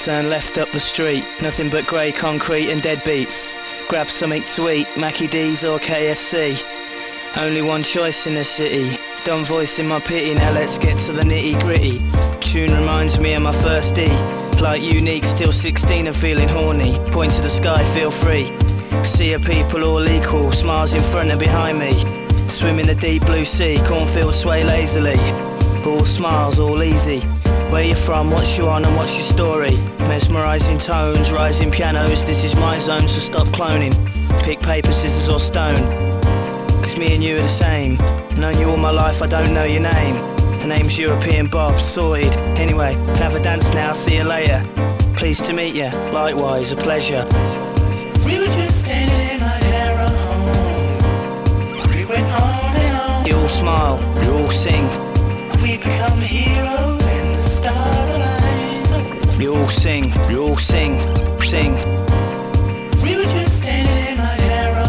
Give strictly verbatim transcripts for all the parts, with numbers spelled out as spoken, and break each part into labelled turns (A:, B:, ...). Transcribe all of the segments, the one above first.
A: Turn left up the street, nothing but grey concrete and deadbeats. Grab something to eat, Mackie D's or K F C. Only one choice in the city. Dumb voice in my pity, now let's get to the nitty gritty. Tune reminds me of my first D. Like unique, still sixteen and feeling horny. Point to the sky, feel free. See a people all equal, smiles in front and behind me. Swim in the deep blue sea, cornfields sway lazily. All smiles, all easy. Where you from, what's you on and what's your story? Mesmerising tones, rising pianos, this is my zone, so stop cloning. Pick paper, scissors or stone. Cause me and you are the same. Known you all my life, I don't know your name. Her name's European Bob, sorted. Anyway, have a dance now, see you later. Pleased to meet you, likewise, a pleasure.
B: We were just standing in my narrow home. We went on and on.
A: You all smile, you all sing.
B: We become heroes and the stars align.
A: You all sing, you all sing, sing.
B: We were just standing in my narrow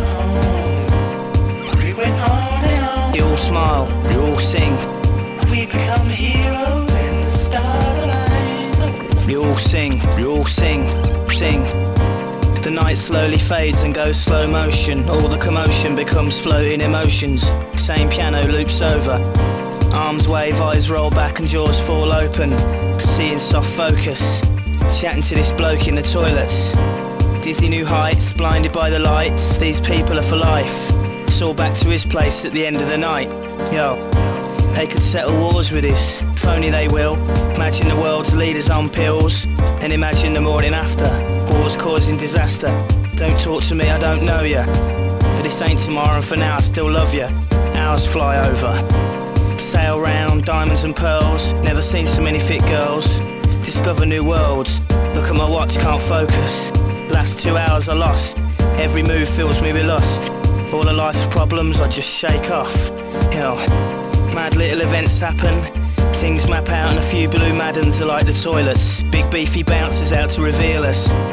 B: home. We went on and on.
A: You all smile, you all sing.
B: We become heroes and the stars align.
A: You all sing, you all sing, sing. The night slowly fades and goes slow motion. All the commotion becomes floating emotions. Same piano loops over. Arms wave, eyes roll back and jaws fall open. Seeing soft focus. Chatting to this bloke in the toilets. Dizzy new heights, blinded by the lights. These people are for life. It's all back to his place at the end of the night. Yo, they could settle wars with this. If only they will. Imagine the world's leaders on pills. And imagine the morning after. Wars causing disaster. Don't talk to me, I don't know ya. For this ain't tomorrow and for now I still love ya. Hours fly over. Sail round, diamonds and pearls. Never seen so many fit girls. Discover new worlds. Look at my watch, can't focus. Last two hours are lost. Every move fills me with lust. All of life's problems I just shake off. Hell, mad little events happen. Things map out and a few blue Maddens are like the toilets. Big beefy bouncers out to reveal us.